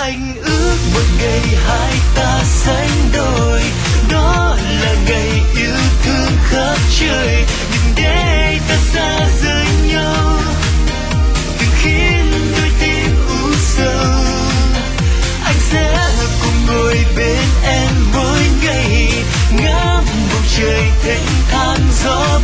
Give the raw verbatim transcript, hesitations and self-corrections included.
anh ước một ngày hai ta sánh đôi, đó là ngày yêu thương khắp trời. Đừng để ta xa rời nhau, đừng khiến đôi tim u sầu. Anh sẽ cùng ngồi bên em mỗi ngày, ngắm bầu trời thênh thang gió